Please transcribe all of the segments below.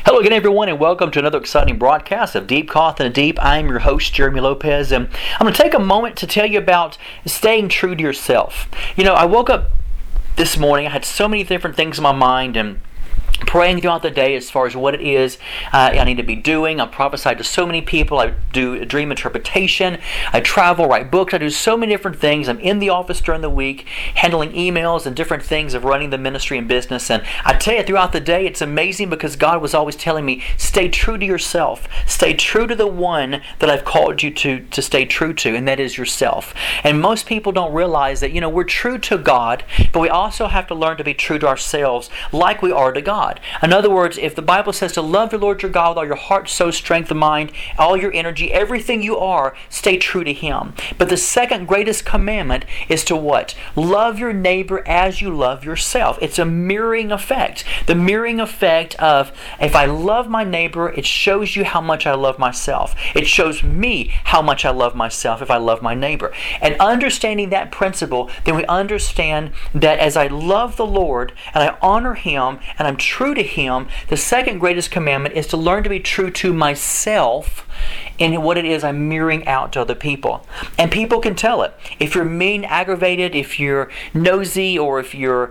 Hello again, everyone, and welcome to another exciting broadcast of Deep Caught in the Deep. I'm your host, Jeremy Lopez, and I'm going to take a moment to tell you about staying true to yourself. I woke up this morning, I had so many different things in my mind, and praying throughout the day as far as what it is I need to be doing. I prophesy to so many people. I do dream interpretation. I travel, write books. I do so many different things. I'm in the office during the week, handling emails and different things of running the ministry and business. And I tell you, throughout the day, it's amazing because God was always telling me, stay true to yourself. Stay true to the one that I've called you to stay true to, and that is yourself. And most people don't realize that, we're true to God, but we also have to learn to be true to ourselves like we are to God. In other words, if the Bible says to love your Lord your God with all your heart, soul, strength, and mind, all your energy, everything you are, stay true to Him. But the second greatest commandment is to what? Love your neighbor as you love yourself. It's a mirroring effect. The mirroring effect of, if I love my neighbor, it shows you how much I love myself. It shows me how much I love myself if I love my neighbor. And understanding that principle, then we understand that as I love the Lord and I honor Him and I'm true to Him, the second greatest commandment is to learn to be true to myself in what it is I'm mirroring out to other people. And people can tell it. If you're mean, aggravated, if you're nosy, or if you're,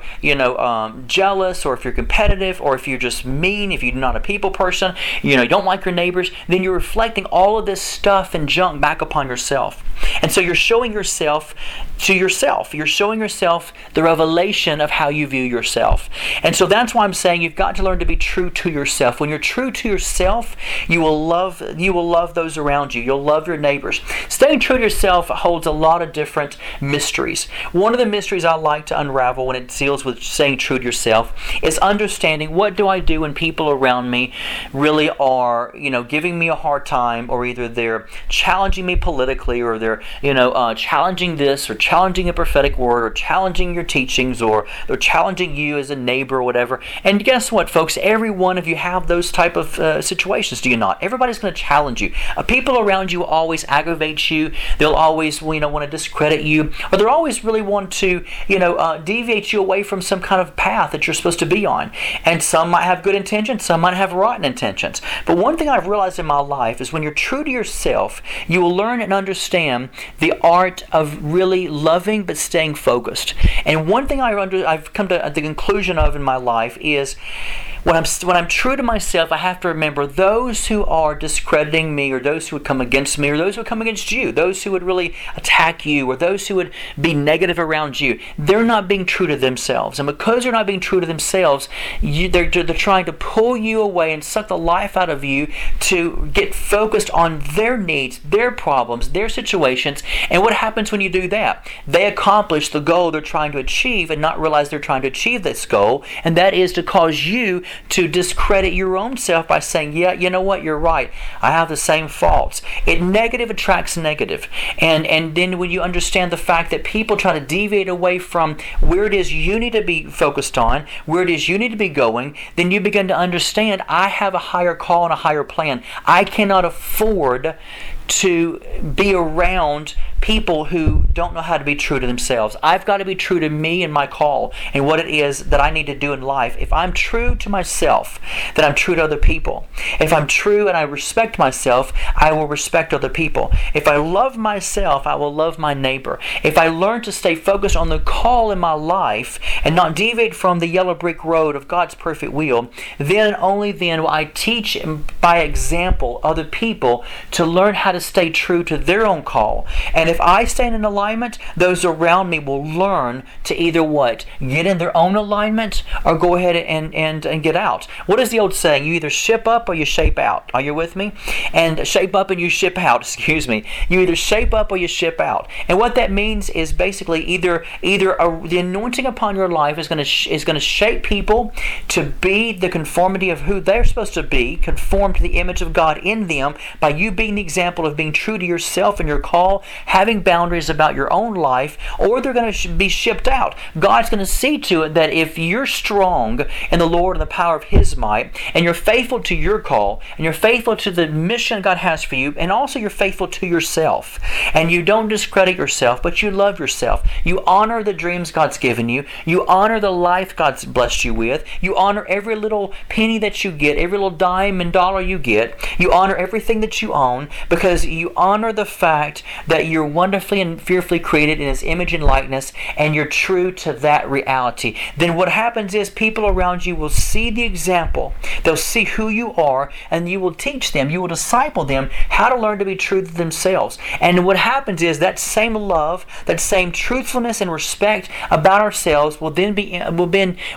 jealous, or if you're competitive, or if you're just mean, if you're not a people person, you don't like your neighbors, then you're reflecting all of this stuff and junk back upon yourself. And so you're showing yourself to yourself. You're showing yourself the revelation of how you view yourself. And so that's why I'm saying you've got to learn to be true to yourself. When you're true to yourself, you will love those around you. You'll love your neighbors. Staying true to yourself holds a lot of different mysteries. One of the mysteries I like to unravel when it deals with staying true to yourself is understanding, what do I do when people around me really are, giving me a hard time, or either they're challenging me politically, or they're, challenging this, or challenging a prophetic word, or challenging your teachings, or they're challenging you as a neighbor or whatever. And guess what, folks? Every one of you have those type of situations, do you not? Everybody's going to challenge you. People around you will always aggravate you. They'll always, want to discredit you, or they'll always really want to, deviate you away from some kind of path that you're supposed to be on. And some might have good intentions, some might have rotten intentions. But one thing I've realized in my life is when you're true to yourself, you will learn and understand the art of really loving but staying focused. And one thing I've come to the conclusion of in my life is, when I'm true to myself, I have to remember those who are discrediting me, or those who would come against me, or those who would come against you, those who would really attack you, or those who would be negative around you, they're not being true to themselves. And because they're not being true to themselves, they're trying to pull you away and suck the life out of you to get focused on their needs, their problems, their situations. And what happens when you do that? They accomplish the goal they're trying to achieve and not realize they're trying to achieve this goal, and that is to cause you to discredit your own self by saying, yeah, you know what, you're right, I have the same faults. Negative attracts negative. And then when you understand the fact that people try to deviate away from where it is you need to be focused on, where it is you need to be going, then you begin to understand, I have a higher call and a higher plan. I cannot afford to be around people who don't know how to be true to themselves. I've got to be true to me and my call and what it is that I need to do in life. If I'm true to myself, then I'm true to other people. If I'm true and I respect myself, I will respect other people. If I love myself, I will love my neighbor. If I learn to stay focused on the call in my life and not deviate from the yellow brick road of God's perfect will, then and only then will I teach by example other people to learn how to stay true to their own call. And if I stand in alignment, those around me will learn to either what? Get in their own alignment, or go ahead and get out. What is the old saying? You either ship up or you shape out. Are you with me? And shape up and you ship out, excuse me. You either shape up or you ship out. And what that means is basically either the anointing upon your life is going to shape people to be the conformity of who they're supposed to be, conform to the image of God in them by you being the example of being true to yourself and your call, having boundaries about your own life, or they're going to be shipped out. God's going to see to it that if you're strong in the Lord and the power of His might, and you're faithful to your call, and you're faithful to the mission God has for you, and also you're faithful to yourself, and you don't discredit yourself, but you love yourself. You honor the dreams God's given you. You honor the life God's blessed you with. You honor every little penny that you get, every little dime and dollar you get. You honor everything that you own, because you honor the fact that you're wonderfully and fearfully created in His image and likeness, and you're true to that reality. Then what happens is people around you will see the example. They'll see who you are, and you will teach them, you will disciple them how to learn to be true to themselves. And what happens is that same love, that same truthfulness and respect about ourselves will then be able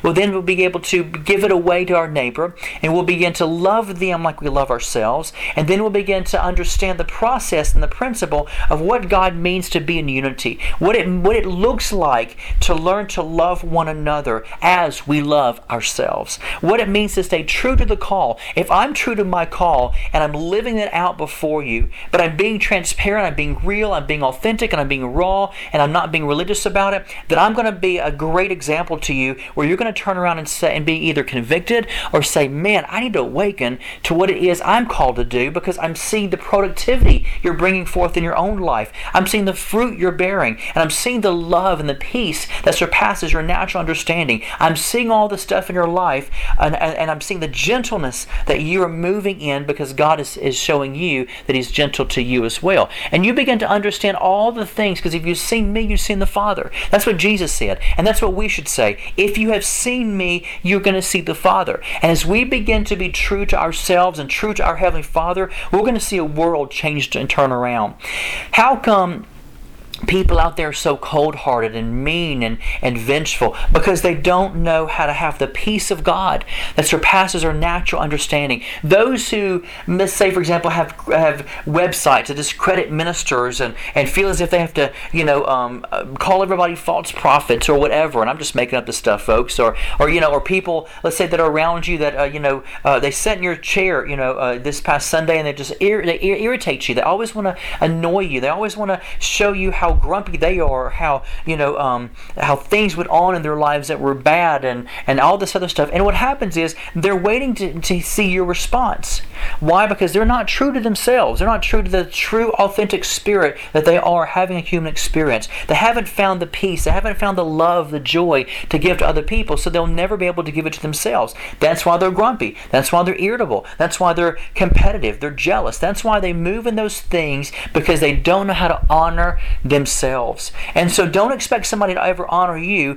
to give it away to our neighbor, and we'll begin to love them like we love ourselves, and then we'll begin to understand the process and the principle of what God means to be in unity, what it looks like to learn to love one another as we love ourselves, what it means to stay true to the call. If I'm true to my call and I'm living it out before you, but I'm being transparent, I'm being real, I'm being authentic, and I'm being raw, and I'm not being religious about it, then I'm going to be a great example to you, where you're going to turn around and say, and be either convicted or say, man, I need to awaken to what it is I'm called to do, because I'm seeing the productivity you're bringing forth in your own life. I'm seeing the fruit you're bearing, and I'm seeing the love and the peace that surpasses your natural understanding. I'm seeing all the stuff in your life, and I'm seeing the gentleness that you are moving in, because God is showing you that He's gentle to you as well. And you begin to understand all the things, because if you've seen me, you've seen the Father. That's what Jesus said, and that's what we should say. If you have seen me, you're going to see the Father. And as we begin to be true to ourselves and true to our Heavenly Father, we're going to see a world change and turn around. How come people out there are so cold-hearted and mean and vengeful? Because they don't know how to have the peace of God that surpasses our natural understanding. Those who, let's say, for example, have websites that discredit ministers and feel as if they have to, call everybody false prophets or whatever. And I'm just making up this stuff, folks. Or people, let's say, that are around you that they sit in your chair, this past Sunday, and they irritate you. They always want to annoy you. They always want to show you how grumpy they are, how things went on in their lives that were bad, and all this other stuff. And what happens is they're waiting to see your response. Why? Because they're not true to themselves. They're not true to the true, authentic spirit that they are having a human experience. They haven't found the peace. They haven't found the love, the joy to give to other people, so they'll never be able to give it to themselves. That's why they're grumpy. That's why they're irritable. That's why they're competitive. They're jealous. That's why they move in those things, because they don't know how to honor themselves. And so don't expect somebody to ever honor you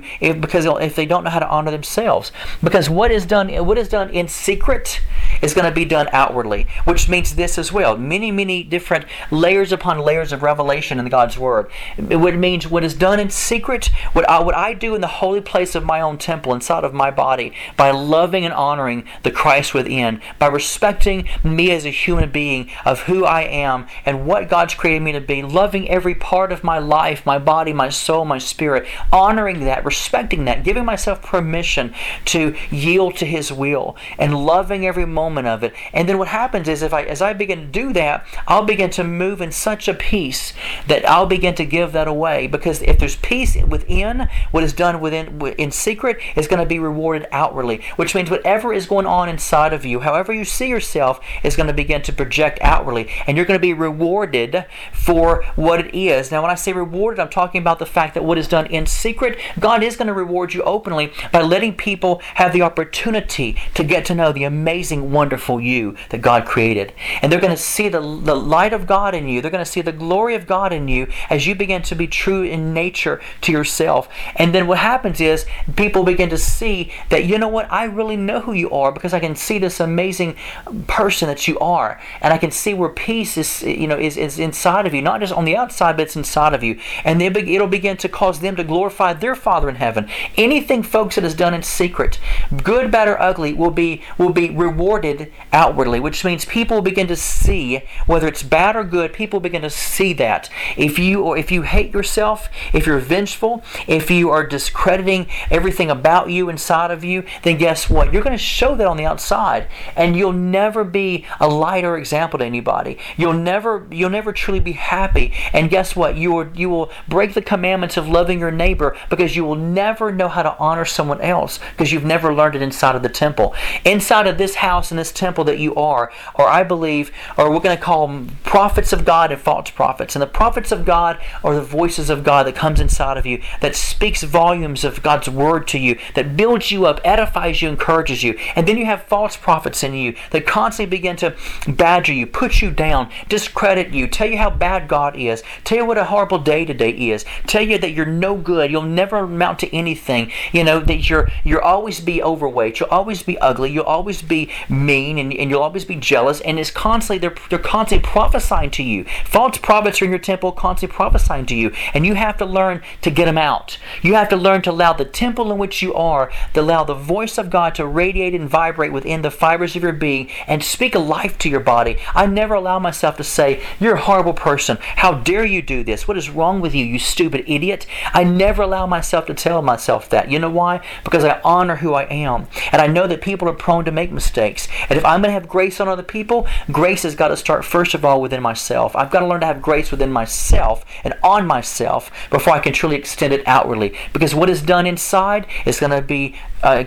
if they don't know how to honor themselves. Because what is done in secret is going to be done outwardly, which means this as well. Many different layers upon layers of revelation in God's Word. It means what is done in secret, what I do in the holy place of my own temple, inside of my body, by loving and honoring the Christ within, by respecting me as a human being, of who I am and what God's created me to be, loving every part of my life, my body, my soul, my spirit, honoring that, respecting that, giving myself permission to yield to His will, and loving every moment of it. And then what happens is, as I begin to do that, I'll begin to move in such a peace that I'll begin to give that away. Because if there's peace within, what is done in secret is going to be rewarded outwardly, which means whatever is going on inside of you, however you see yourself, is going to begin to project outwardly, and you're going to be rewarded for what it is. Now, when I say rewarded, I'm talking about the fact that what is done in secret, God is going to reward you openly by letting people have the opportunity to get to know the amazing, wonderful you that God created. And they're going to see the light of God in you. They're going to see the glory of God in you as you begin to be true in nature to yourself. And then what happens is people begin to see that, you know what, I really know who you are, because I can see this amazing person that you are. And I can see where peace is inside of you, not just on the outside, but it's inside of you. And it'll begin to cause them to glorify their Father in heaven. Anything, folks, that is done in secret, good, bad, or ugly, will be rewarded outwardly, which means people begin to see, whether it's bad or good, people begin to see that. If you hate yourself, if you're vengeful, if you are discrediting everything about you inside of you, then guess what? You're going to show that on the outside, and you'll never be a light or example to anybody. You'll never truly be happy. And guess what? You will break the commandments of loving your neighbor, because you will never know how to honor someone else, because you've never learned it inside of the temple. Inside of this house and this temple that you are, or I believe, or we're going to call them prophets of God and false prophets. And the prophets of God are the voices of God that comes inside of you, that speaks volumes of God's word to you, that builds you up, edifies you, encourages you. And then you have false prophets in you that constantly begin to badger you, put you down, discredit you, tell you how bad God is, tell you what a horrible day today is, tell you that you're no good, you'll never amount to anything, that you'll always be overweight, you'll always be ugly, you'll always be mean, and you'll always be jealous. And it's constantly, they're constantly prophesying to you. False prophets are in your temple constantly prophesying to you, and you have to learn to get them out. You have to learn to allow the temple in which you are, to allow the voice of God to radiate and vibrate within the fibers of your being and speak a life to your body. I never allow myself to say, you're a horrible person. How dare you do this? What is wrong with you, you stupid idiot? I never allow myself to tell myself that. You know why? Because I honor who I am. And I know that people are prone to make mistakes. And if I'm going to have grace on other people, grace has got to start first of all within myself. I've got to learn to have grace within myself and on myself before I can truly extend it outwardly. Because what is done inside is going to be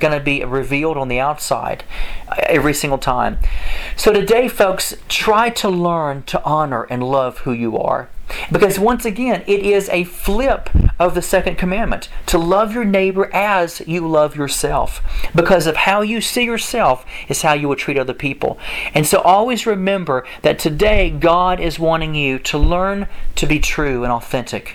revealed on the outside every single time. So today, folks, try to learn to honor and love who you are. Because once again, it is a flip of the second commandment, to love your neighbor as you love yourself. Because of how you see yourself is how you will treat other people. And so always remember that today God is wanting you to learn to be true and authentic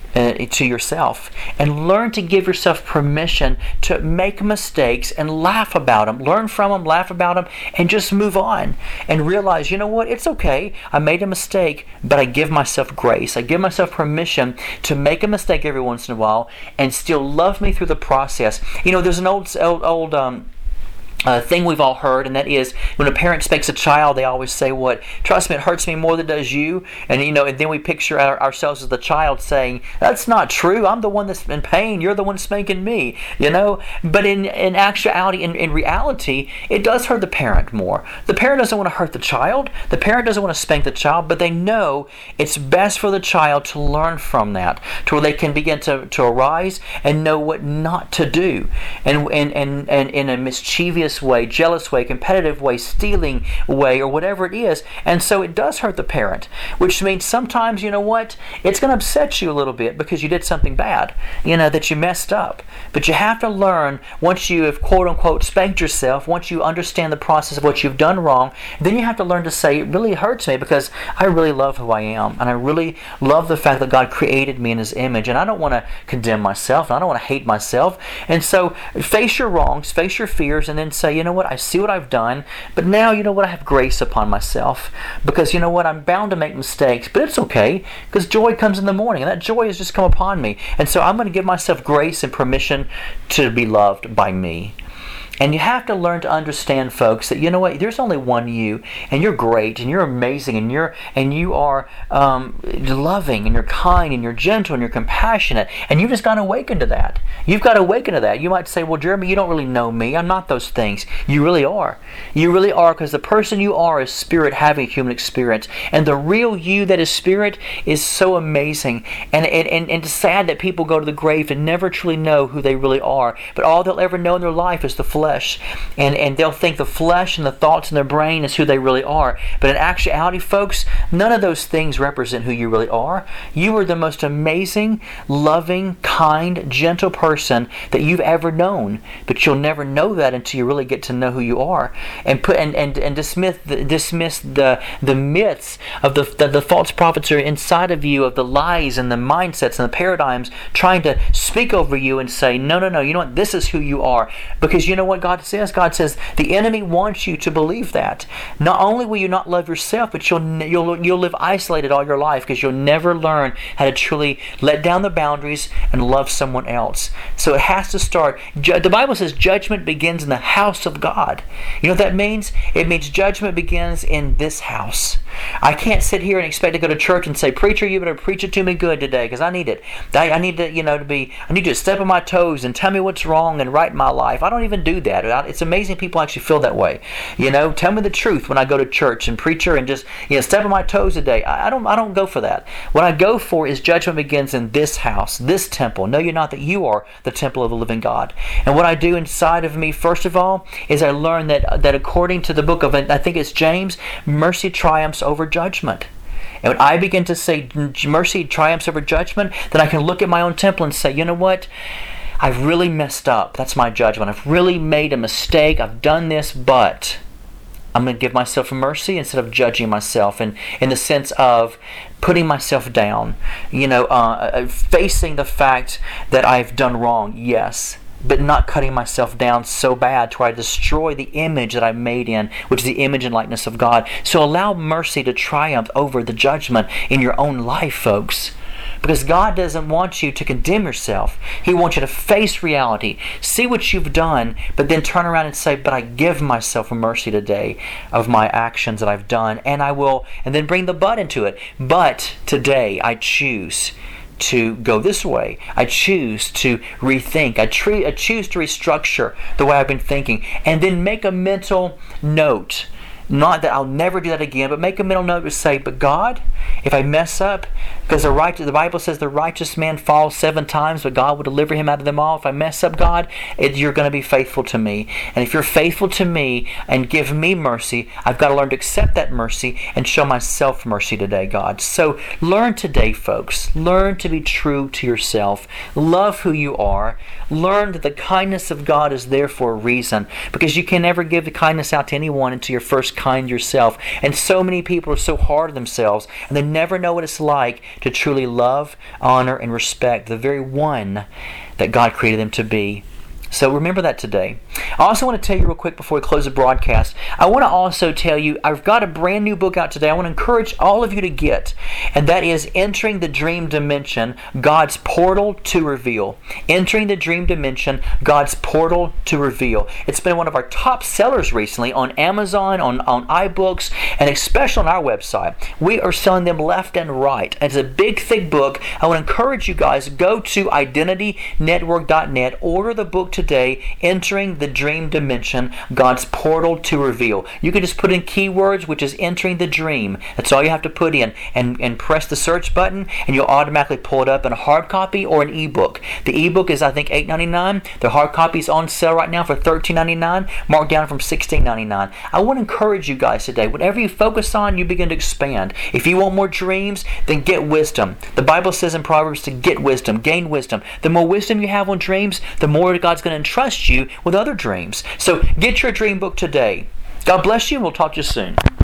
to yourself, and learn to give yourself permission to make mistakes and laugh about them. Learn from them, laugh about them, and just move on and realize, you know what, it's okay. I made a mistake, but I give myself grace. I give myself permission to make a mistake every once in a while and still love me through the process. There's an old thing we've all heard, and that is when a parent spanks a child, they always say, "What? Trust me, it hurts me more than it does you." And and then we picture ourselves as the child saying, "That's not true. I'm the one that's in pain. You're the one spanking me." But in actuality, in reality, it does hurt the parent more. The parent doesn't want to hurt the child. The parent doesn't want to spank the child, but they know it's best for the child to learn from that, to where they can begin to arise and know what not to do, and in a mischievous way, jealous way, competitive way, stealing way, or whatever it is. And so it does hurt the parent, which means sometimes, you know what, it's going to upset you a little bit because you did something bad, that you messed up. But you have to learn, once you have quote unquote spanked yourself, once you understand the process of what you've done wrong, then you have to learn to say, it really hurts me because I really love who I am, and I really love the fact that God created me in His image, and I don't want to condemn myself, and I don't want to hate myself. And so face your wrongs, face your fears, and then say, you know what, I see what I've done, but now, you know what, I have grace upon myself, because you know what, I'm bound to make mistakes, but it's okay, because joy comes in the morning, and that joy has just come upon me. And so I'm going to give myself grace and permission to be loved by me. And you have to learn to understand, folks, that you know what, there's only one you, and you're great, and you're amazing, and you are loving, and you're kind, and you're gentle, and you're compassionate, and you've just got to awaken to that. You've got to awaken to that. You might say, well, Jeremy, you don't really know me. I'm not those things. You really are. You really are, because the person you are is spirit having a human experience, and the real you that is spirit is so amazing. And it's sad that people go to the grave and never truly know who they really are, but all they'll ever know in their life is the flesh. And they'll think the flesh and the thoughts in their brain is who they really are. But in actuality, folks, none of those things represent who you really are. You are the most amazing, loving, kind, gentle person that you've ever known. But you'll never know that until you really get to know who you are. And dismiss the myths of the false prophets are inside of you, of the lies and the mindsets and the paradigms trying to speak over you and say, no, you know what, this is who you are. Because you know what, what God says? God says the enemy wants you to believe that. Not only will you not love yourself, but you'll live isolated all your life because you'll never learn how to truly let down the boundaries and love someone else. So it has to start. The Bible says judgment begins in the house of God. You know what that means? It means judgment begins in this house. I can't sit here and expect to go to church and say, "Preacher, you better preach it to me good today because I need it. I need to, I need you to step on my toes and tell me what's wrong and right in my life." I don't even do that. It's amazing people actually feel that way. Tell me the truth when I go to church and preacher and just step on my toes today. I don't go for that. What I go for is judgment begins in this house, this temple. Know you not that you are the temple of the living God. And what I do inside of me, first of all, is I learn that according to the book of, I think it's James, mercy triumphs over judgment. And when I begin to say mercy triumphs over judgment, then I can look at my own temple and say, you know what? I've really messed up. That's my judgment. I've really made a mistake. I've done this, but I'm going to give myself mercy instead of judging myself, and in the sense of putting myself down, facing the fact that I've done wrong, yes, but not cutting myself down so bad to where I destroy the image that I made in, which is the image and likeness of God. So allow mercy to triumph over the judgment in your own life, folks. Because God doesn't want you to condemn yourself. He wants you to face reality, see what you've done, but then turn around and say, but I give myself mercy today of my actions that I've done, and then bring the but into it. But today I choose to go this way. I choose to rethink. I choose to restructure the way I've been thinking. And then make a mental note. Not that I'll never do that again, but make a mental note to say, but God, if I mess up, because the Bible says the righteous man falls 7 times, but God will deliver him out of them all. If I mess up, God, you're going to be faithful to me. And if you're faithful to me and give me mercy, I've got to learn to accept that mercy and show myself mercy today, God. So learn today, folks. Learn to be true to yourself. Love who you are. Learn that the kindness of God is there for a reason, because you can never give the kindness out to anyone until you're first kind yourself. And so many people are so hard on themselves, and they never know what it's like to truly love, honor, and respect the very one that God created them to be. So remember that today. I also want to tell you real quick before we close the broadcast, I want to also tell you I've got a brand new book out today I want to encourage all of you to get, and that is Entering the Dream Dimension, God's Portal to Reveal. Entering the Dream Dimension, God's Portal to Reveal. It's been one of our top sellers recently on Amazon, on iBooks, and especially on our website. We are selling them left and right. It's a big, thick book. I want to encourage you guys, go to IdentityNetwork.net, order the book today, Entering the Dream Dimension, God's Portal to Reveal. You can just put in keywords, which is entering the dream. That's all you have to put in, and press the search button, and you'll automatically pull it up in a hard copy or an ebook. The ebook is, I think, $8.99. The hard copy is on sale right now for $13.99, marked down from $16.99. I want to encourage you guys today, whatever you focus on, you begin to expand. If you want more dreams, then get wisdom. The Bible says in Proverbs to get wisdom, gain wisdom. The more wisdom you have on dreams, the more God's going to entrust you with other dreams. So get your dream book today. God bless you, and we'll talk to you soon.